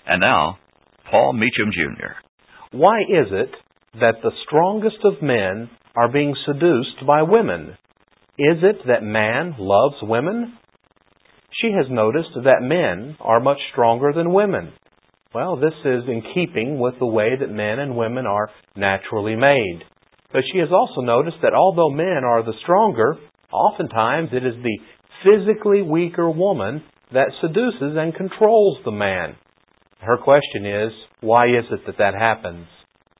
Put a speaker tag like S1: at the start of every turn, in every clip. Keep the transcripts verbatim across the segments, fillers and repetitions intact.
S1: And now, Paul Meacham, Junior
S2: Why is it that the strongest of men are being seduced by women? Is it that man loves women? She has noticed that men are much stronger than women. Well, this is in keeping with the way that men and women are naturally made. But she has also noticed that although men are the stronger, oftentimes it is the physically weaker woman that seduces and controls the man. Her question is, why is it that that happens?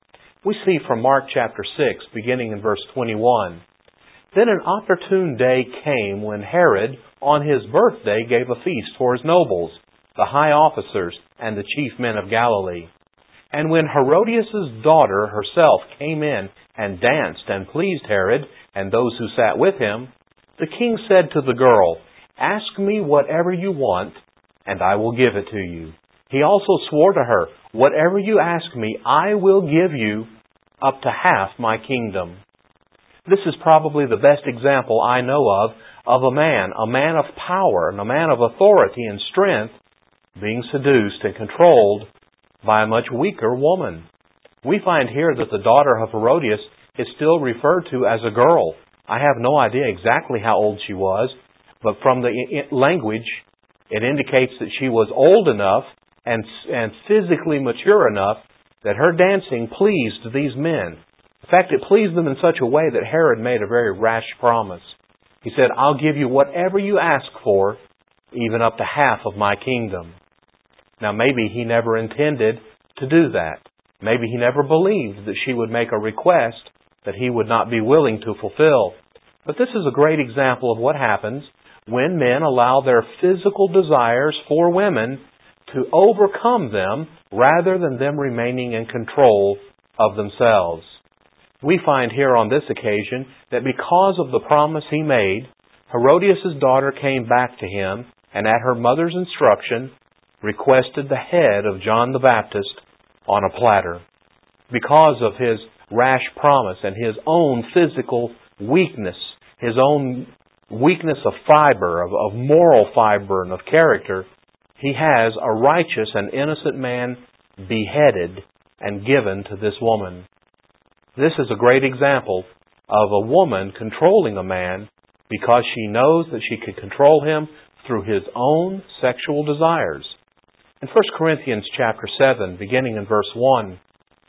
S2: We see from Mark chapter six, beginning in verse twenty-one, Then an opportune day came when Herod, on his birthday, gave a feast for his nobles, the high officers, and the chief men of Galilee. And when Herodias' daughter herself came in and danced and pleased Herod and those who sat with him, the king said to the girl, Ask me whatever you want, and I will give it to you. He also swore to her, Whatever you ask me, I will give you up to half my kingdom. This is probably the best example I know of of a man, a man of power, and a man of authority and strength being seduced and controlled by a much weaker woman. We find here that the daughter of Herodias is still referred to as a girl. I have no idea exactly how old she was, but from the language, it indicates that she was old enough and, and physically mature enough that her dancing pleased these men. In fact, it pleased them in such a way that Herod made a very rash promise. He said, I'll give you whatever you ask for, even up to half of my kingdom. Now, maybe he never intended to do that. Maybe he never believed that she would make a request that he would not be willing to fulfill. But this is a great example of what happens when men allow their physical desires for women to overcome them rather than them remaining in control of themselves. We find here on this occasion that because of the promise he made, Herodias' daughter came back to him and at her mother's instruction requested the head of John the Baptist on a platter. Because of his rash promise and his own physical weakness, his own weakness of fiber, of, of moral fiber and of character, he has a righteous and innocent man beheaded and given to this woman. This is a great example of a woman controlling a man because she knows that she can control him through his own sexual desires. In First Corinthians chapter seven, beginning in verse one,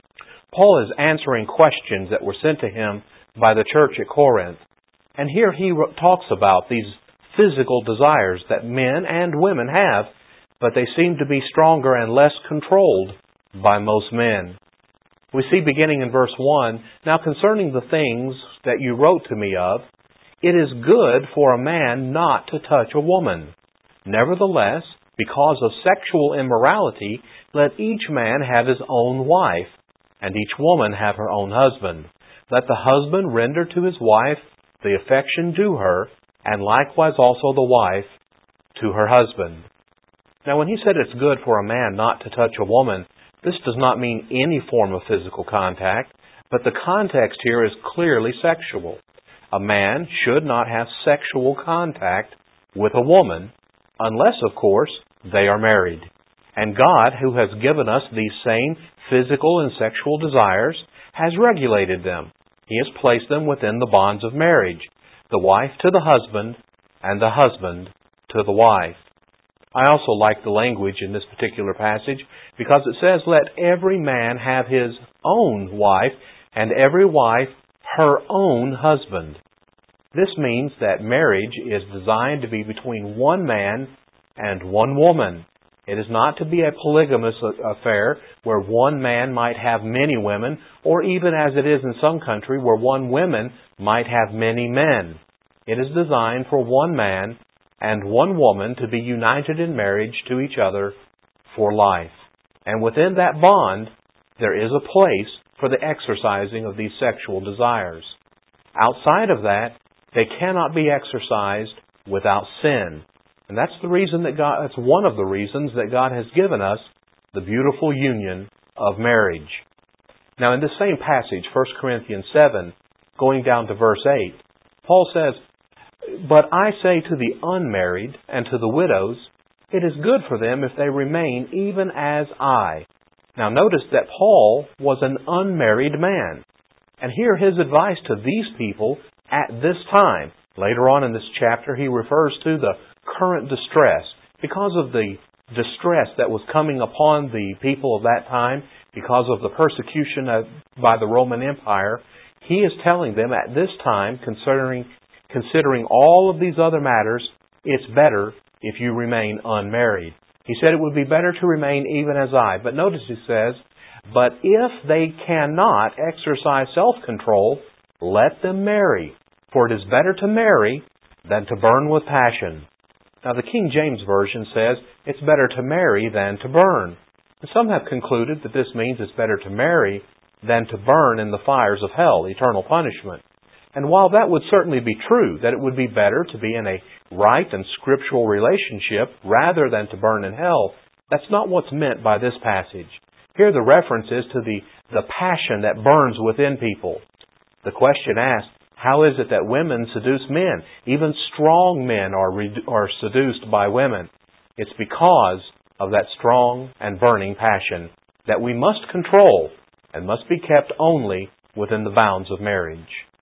S2: Paul is answering questions that were sent to him by the church at Corinth. And here he talks about these physical desires that men and women have, but they seem to be stronger and less controlled by most men. We see beginning in verse one, Now concerning the things that you wrote to me of, it is good for a man not to touch a woman. Nevertheless, because of sexual immorality, let each man have his own wife, and each woman have her own husband. Let the husband render to his wife the affection due her, and likewise also the wife to her husband. Now when he said it's good for a man not to touch a woman, this does not mean any form of physical contact, but the context here is clearly sexual. A man should not have sexual contact with a woman, unless, of course, they are married. And God, who has given us these same physical and sexual desires, has regulated them. He has placed them within the bonds of marriage, the wife to the husband, and the husband to the wife. I also like the language in this particular passage because it says, Let every man have his own wife, and every wife her own husband. This means that marriage is designed to be between one man and one woman. It is not to be a polygamous affair where one man might have many women, or even as it is in some country where one woman might have many men. It is designed for one man and one woman to be united in marriage to each other for life. And within that bond, there is a place for the exercising of these sexual desires. Outside of that, they cannot be exercised without sin. And that's the reason that God, that's one of the reasons that God has given us the beautiful union of marriage. Now in this same passage, First Corinthians seven, going down to verse eight, Paul says, But I say to the unmarried and to the widows, It is good for them if they remain even as I. Now notice that Paul was an unmarried man. And here his advice to these people at this time. Later on in this chapter, he refers to the current distress. Because of the distress that was coming upon the people of that time, because of the persecution of, by the Roman Empire, he is telling them at this time, considering, considering all of these other matters, it's better if you remain unmarried. He said it would be better to remain even as I. But notice he says, but if they cannot exercise self-control, let them marry. For it is better to marry than to burn with passion. Now the King James Version says it's better to marry than to burn. And some have concluded that this means it's better to marry than to burn in the fires of hell, eternal punishment. And while that would certainly be true, that it would be better to be in a right and scriptural relationship rather than to burn in hell, that's not what's meant by this passage. Here the reference is to the, the passion that burns within people. The question asked, how is it that women seduce men? Even strong men are, re- are seduced by women. It's because of that strong and burning passion that we must control and must be kept only within the bounds of marriage.